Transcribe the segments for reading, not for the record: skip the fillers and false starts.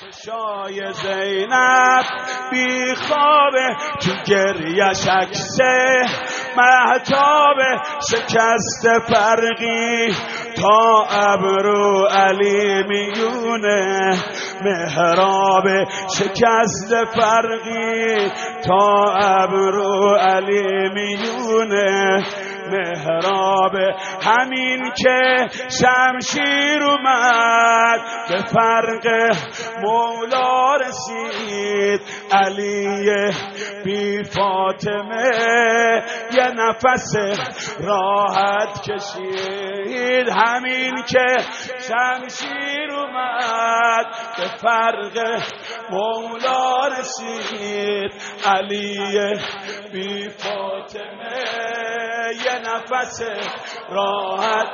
چشای زینب بی خوابه تو گریش عکسه مهتاب شکست فرقی تا ابرو علی میونه محراب شکست فرقی تا ابرو علی میونه محراب همین که شمشیر اومد به فرق مولا رسید علی بی فاطمه یه نفس راحت کشید همین که شمشیر اومد به فرق مولا رسید علی بی فاطمه یه نفس راحت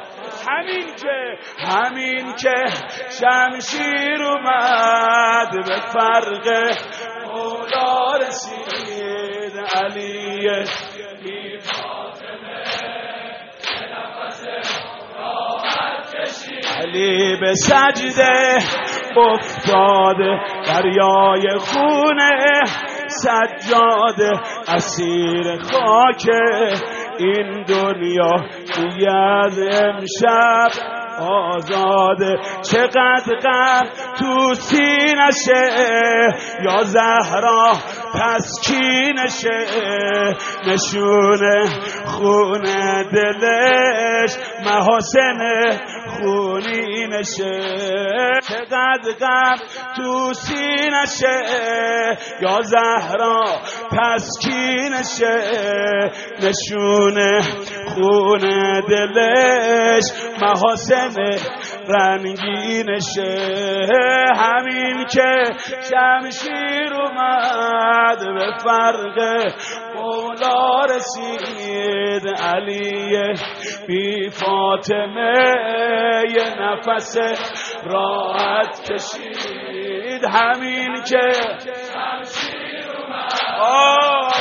همین که شمشیر اومد به فرق مولا رسید علی بی فاطمه یه نفس راحت کشید علی به سجده افتاده دریای خونه سجاده اسیر خاک این دنیا دیگه از امشب آزاده چقدر غم تو سینشه یا زهرا تسکینشه نشونه خون دلش محاسن خونینشه چقدر غم تو سینشه یا زهرا تسکینشه نشونه خون دلش محاسن رنگینشه همین که شمشیر اومد به فرق مولا رسید علی بی فاطمه یه نفس راحت کشید همین که شمشیر اومد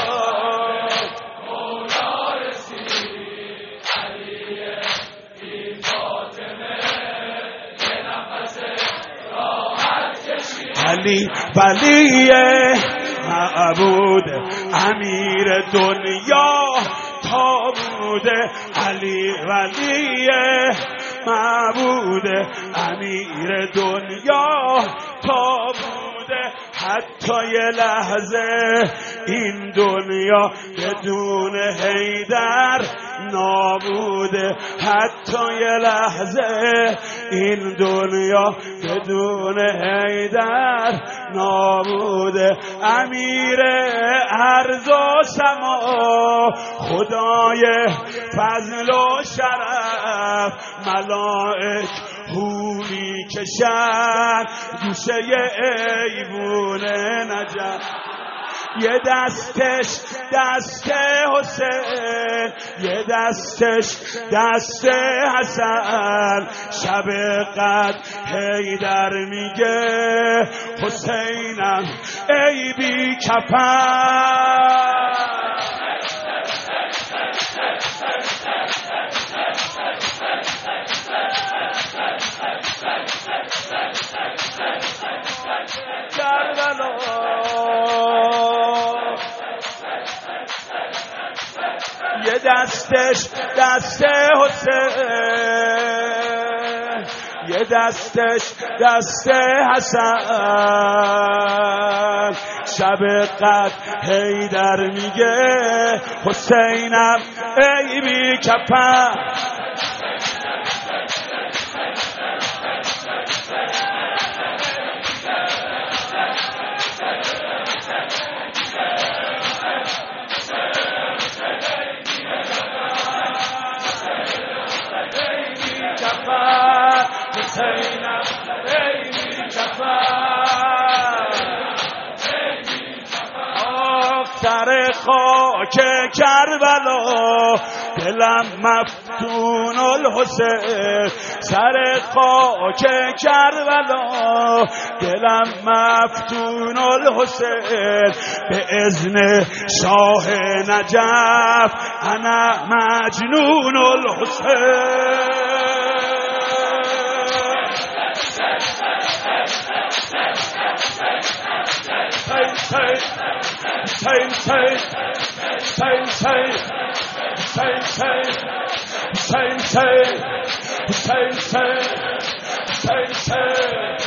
علی ولیه معبود امیر دنیا تا بوده علی ولیه معبود امیر دنیا تا بوده حتی یه لحظه این دنیا بدون حیدر نابوده حتی یه لحظه این دنیا بدون حیدر نابوده امیر ارض و سما خدای فضل و شرف ملائک هوری کشن گوشه ایوون نجف یه دستش دست حسین یه دستش دست حسن شب قدر حیدر میگه حسینم ای بی کفن یه دستش دست حسین یه دستش دست حسن شب قدر حیدر میگه حسینم ای بی کفن حسینم ای بی کفن سر خاک کربلا دلم مفتون الحسین سر خاک کربلا دلم مفتون الحسین به اذن شاه نجف انا مجنون الحسین Say,